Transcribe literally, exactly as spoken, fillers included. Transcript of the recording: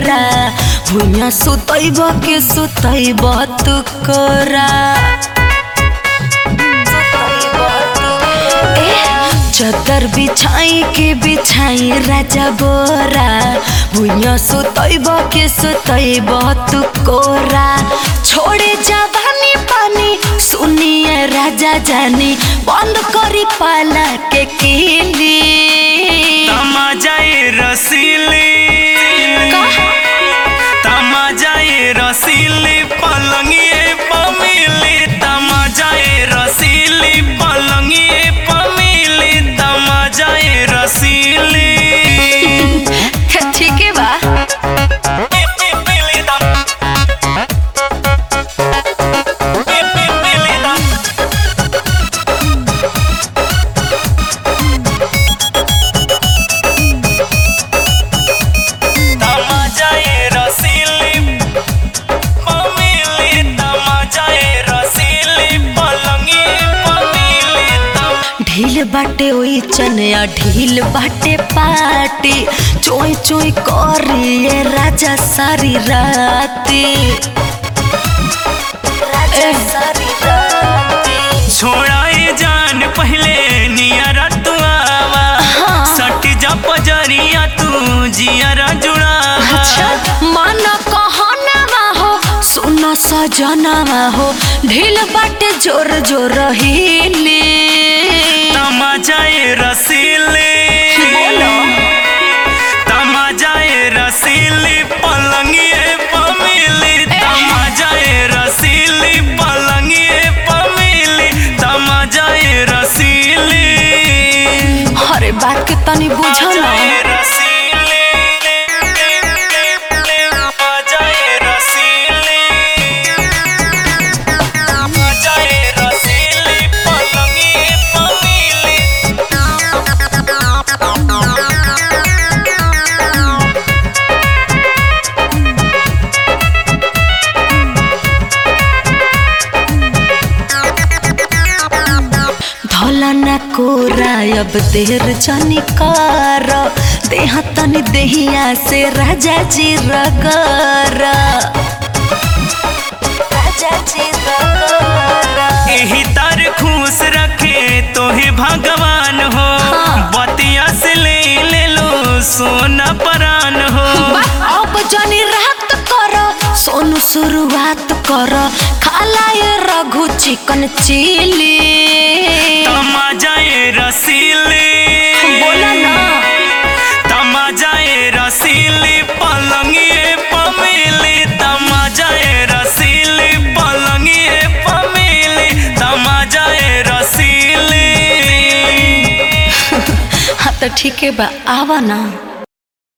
बोरा भुइया सुतैब के सुतैब तू कोरा चदर बिछाई के बिछाई राजा बोरा भुइया सुतैब के सुतैब तू कोरा छोड़े जवानी पानी सुनिए राजा जानी बंद करी पाला के कीली तमाजाए रसीली तमाजाए रसीली पलंगिए पमिली तमाजाए रसीली पलंगिए पमिली तमाजाए रसीली ठीक है बा ढील बाटे ओई चनिया ढील बाटे पाटी चोई चोई करिए राजा सारी राती राजा सारी राती छोड़ाए जान पहले नियरा तू आवा सट जा पजरिया तू जियरा जुड़ावा अच्छा मन कहना हो सुन सजना हो ढील बाटे जोर जोर हिले तमाजाए रसीली तमाजाए रसीली पलंगिए पमिली तमाजाए रसीली पलंगिए पमिली तमाजाए रसीली अरे बात के तनी बुझो ना धोलना कोरा अब देर जनी कर देह तनी देहिया से राजा जी रगर राजा जी रगर एही तार खुश रखे तोहे भगवान हो बतिया से ले ले लो सोना परान हो अब जनी रात कर सोनू शुरुआत कर खाला ये रघु चिकन चिली तमाजाए रसीली बोला ना तमाजाए रसीली पलंगिए पमिली तमाजाए रसीली पलंगिए पमिली तमाजाए रसीली हाँ तो ठीक है बा आवा ना।